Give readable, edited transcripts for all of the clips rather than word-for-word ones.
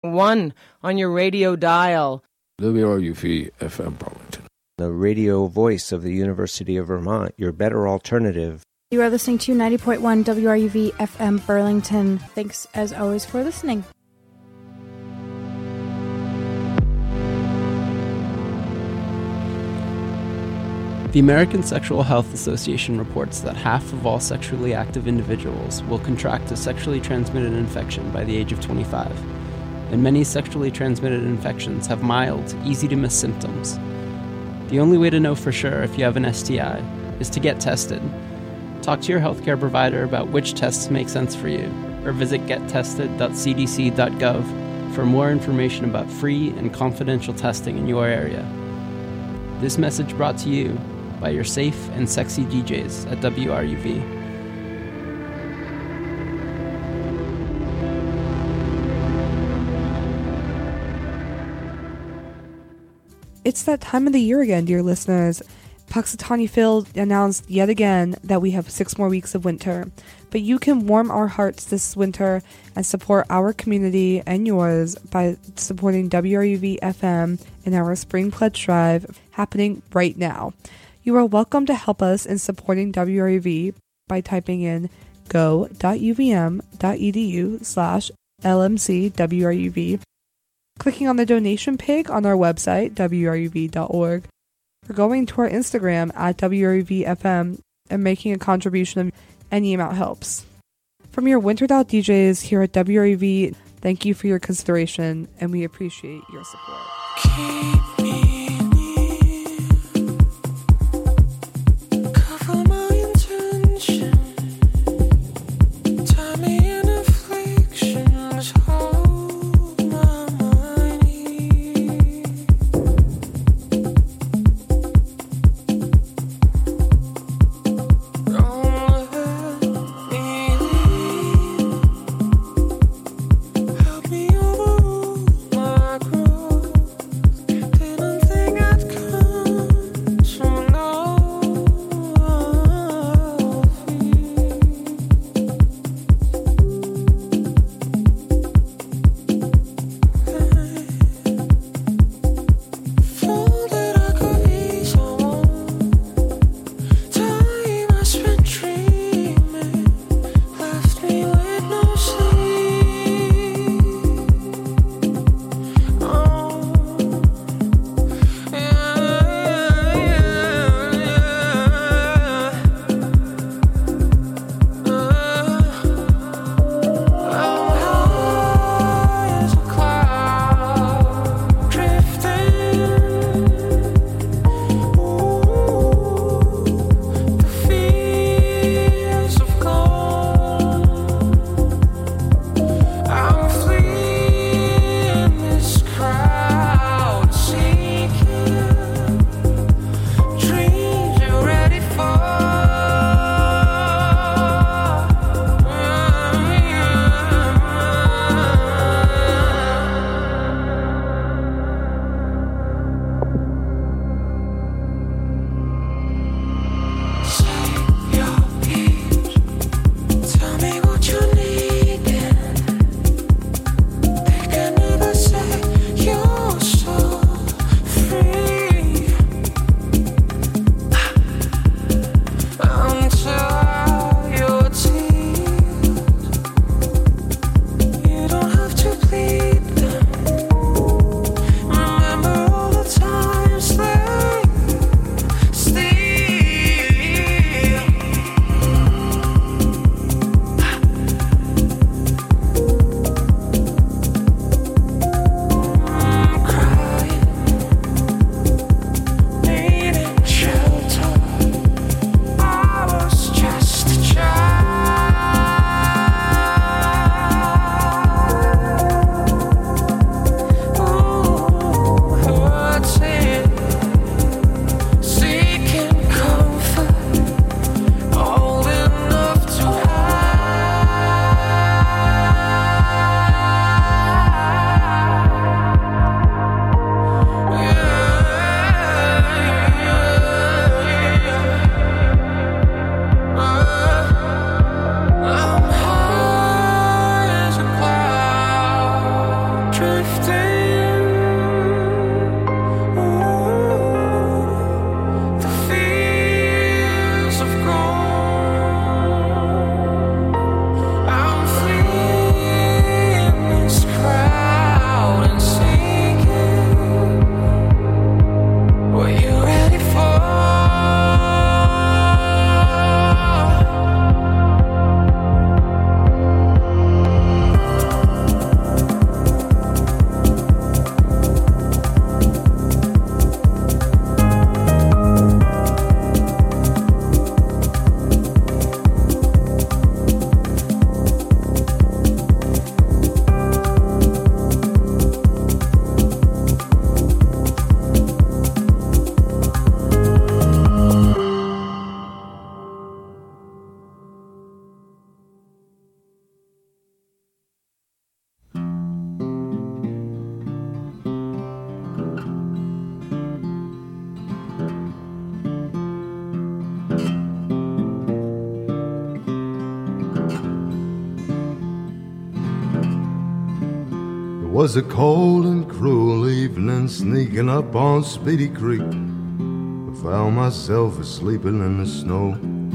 90.1 on your radio dial. WRUV FM Burlington. The radio voice of the University of Vermont, your better alternative. You are listening to 90.1 WRUV FM Burlington. Thanks as always for listening. The American Sexual Health Association reports that half of all sexually active individuals will contract a sexually transmitted infection by the age of 25, and many sexually transmitted infections have mild, easy-to-miss symptoms. The only way to know for sure if you have an STI is to get tested. Talk to your healthcare provider about which tests make sense for you, or visit gettested.cdc.gov for more information about free and confidential testing in your area. This message brought to you by your safe and sexy DJs at WRUV. It's that time of the year again, dear listeners. Punxsutawney Phil announced yet again that we have 6 more weeks of winter. But you can warm our hearts this winter and support our community and yours by supporting WRUV FM in our Spring Pledge Drive happening right now. You are welcome to help us in supporting WRUV by typing in go.uvm.edu/LMCWRUV, clicking on the donation page on our website, wruv.org, or going to our Instagram at WRUVFM and making a contribution of any amount helps. From your wintered out DJs here at WRUV, thank you for your consideration and we appreciate your support. Keep me Help me overrule my growth. Was a cold and cruel evening, sneaking up on Speedy Creek. I found myself asleeping in the snow.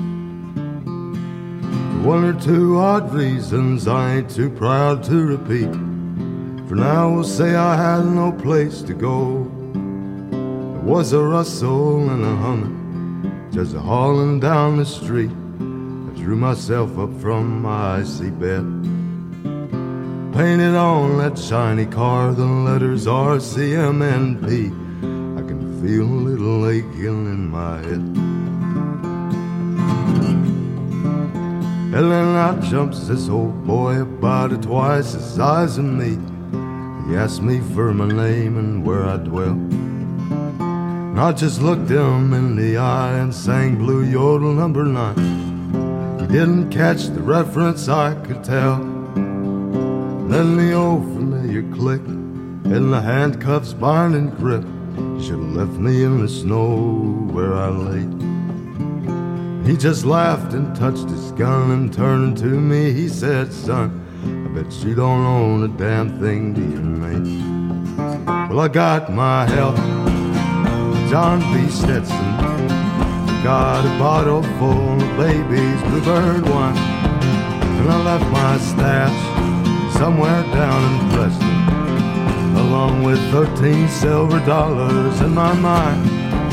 For one or two odd reasons I ain't too proud to repeat. For now we'll say I had no place to go. There was a rustle and a humming, just a hauling down the street. I drew myself up from my icy bed. Painted on that shiny car, the letters RCMNP. I can feel a little aching in my head. And then out jumps this old boy, about twice the size of me. He asked me for my name and where I dwell. And I just looked him in the eye and sang Blue Yodel number 9. He didn't catch the reference, I could tell. Then the old familiar click and the handcuffs binding grip. Should have left me in the snow where I lay. He just laughed and touched his gun and turned to me. He said, son, I bet you don't own a damn thing to your name. Well, I got my health, John B. Stetson. Got a bottle full of baby's bluebird wine. And I left my stash somewhere down in Preston, along with 13 silver dollars in my mind.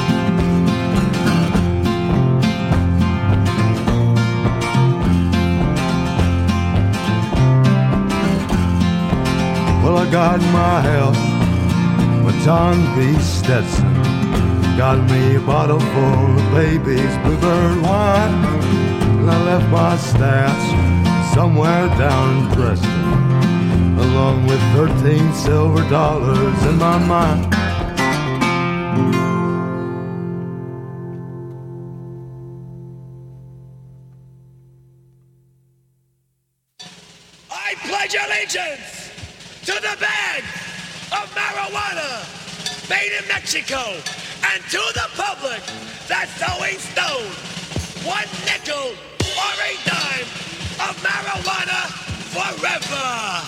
Well, I got my health, my John B. Stetson. Got me a bottle full of baby's bluebird wine. And I left my stash somewhere down in Preston, along with 13 silver dollars in my mind. I pledge allegiance to the bag of marijuana made in Mexico and to the public that's always known 1 nickel or a dime of marijuana forever.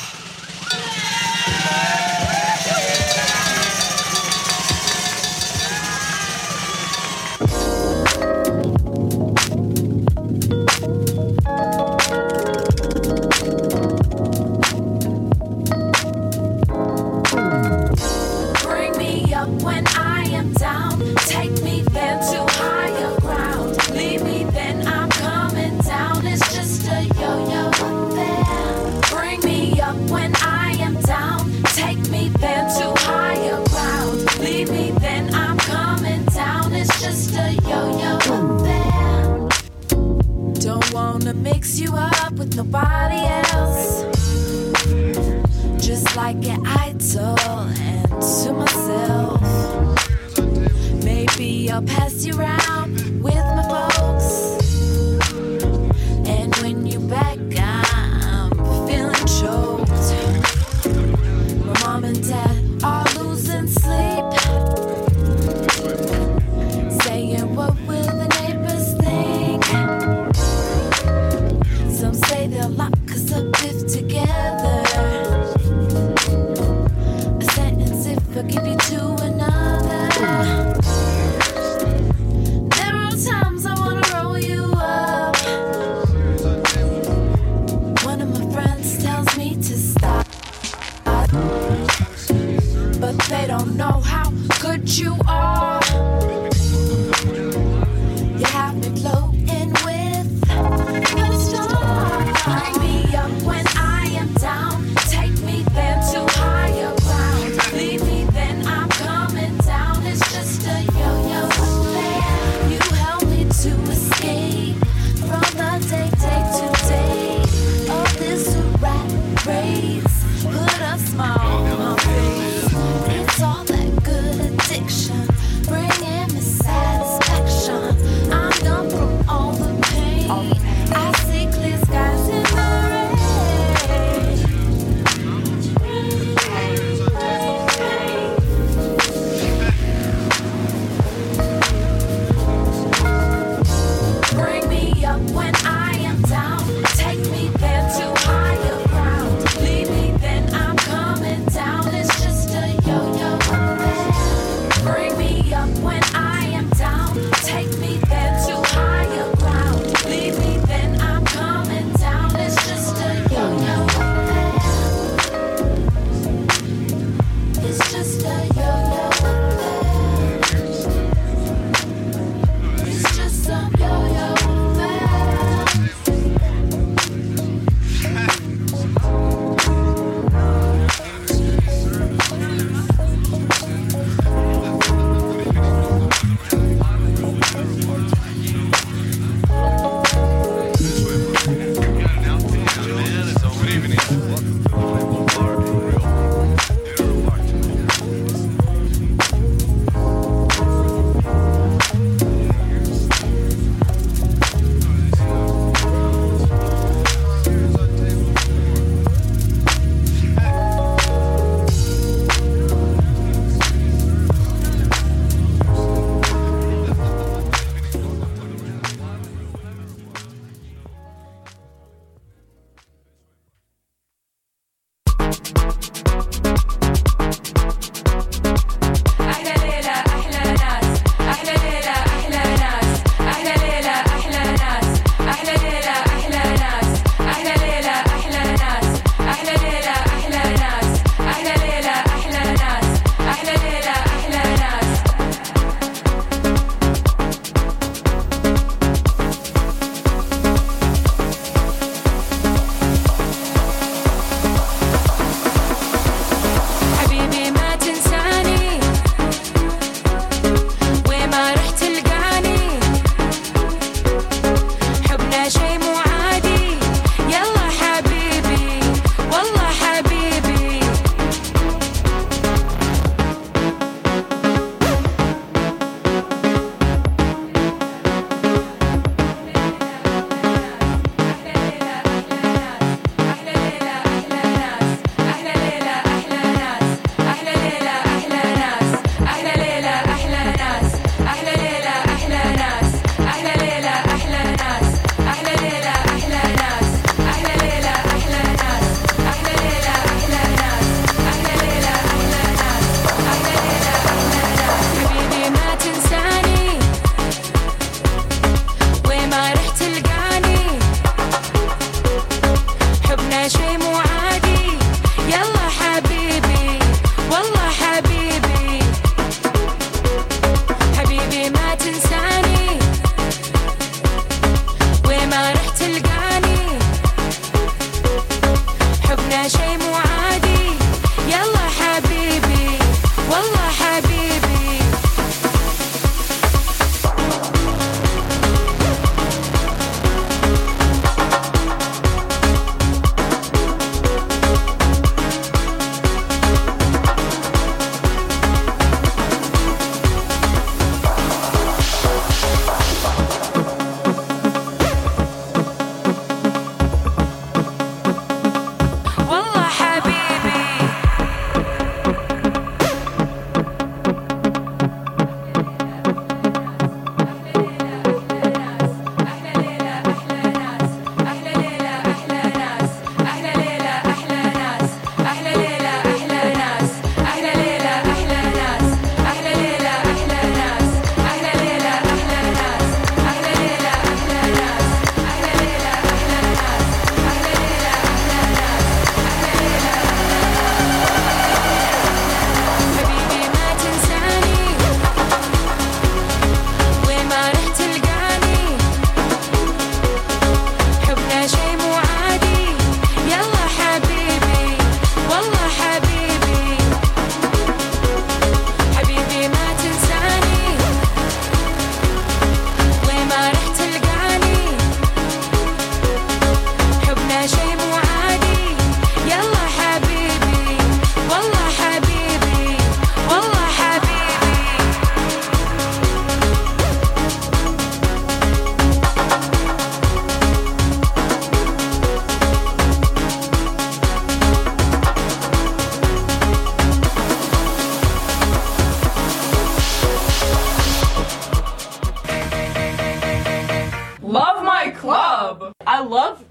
Bring me up when I am down. Take me then to higher ground. Leave me then I'm coming down. It's just a yo-yo affair. Bring me up when I am down. Take me then to higher ground. Leave me then I'm coming down. It's just a yo-yo affair. Don't wanna mix you up with nobody else. Just like an idol and to myself. Maybe I'll pass you around with my folks. And when you back, I'm feeling choked. My mom and dad are losing sleep, saying what will the neighbors think. Some say they'll lock us up if together. They don't know how good you are. You have me floating with the stars. Bring me up when I am down. Take me then to higher ground. Leave me then I'm coming down. It's just a yo-yo affair. You help me to escape from the day to day of this rat race. Put a smile on my face. It's all that good addiction, bringing me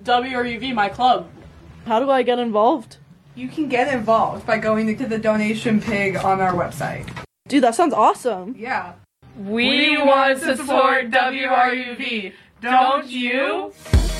WRUV, my club. How do I get involved? You can get involved by going to the donation pig on our website. Dude, that sounds awesome. Yeah. We want to support WRUV, don't you?